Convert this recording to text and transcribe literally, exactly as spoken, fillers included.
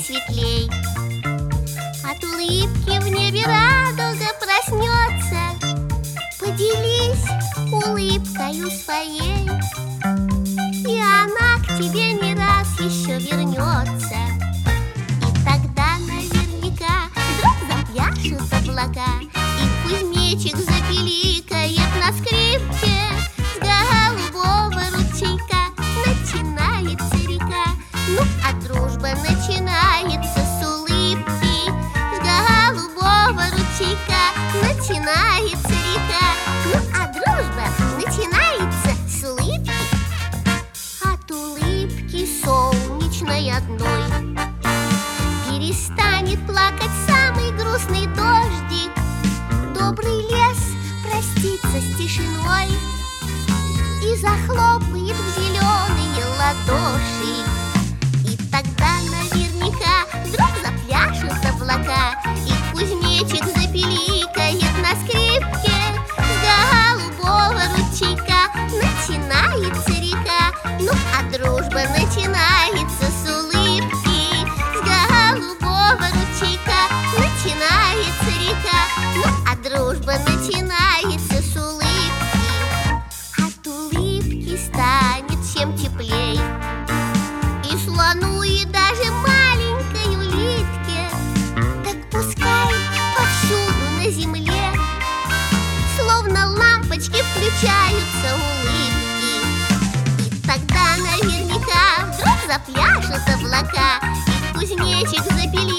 светлей. От улыбки в небе радуга проснется. Поделись улыбкою своей, и она к тебе не раз еще вернется. И тогда наверняка вдруг запляшут облака, и кузнечик запиликает на скрипке. С голубого ручейка начинается река, ну а дружба начинается с улыбки. С голубого ручейка начинается река, ну а дружба начинается с улыбки. От улыбки солнечной одной перестанет плакать самый грустный дождик. Добрый лес простится с тишиной и захлопает в зеленые ладоши. И тогда наверняка вдруг запляшут облака, и кузнечик запиликает на скрипке. С голубого ручейка начинается река, ну а дружба начинается с улыбки. С голубого ручейка начинается река, ну а дружба начинается с улыбки. От улыбки станет всем теплей, и слону, и даже маленькой улитке. Так пускай повсюду на земле словно лампочки включаются улыбки. И тогда наверняка вдруг запляшут облака, и кузнечик запиликает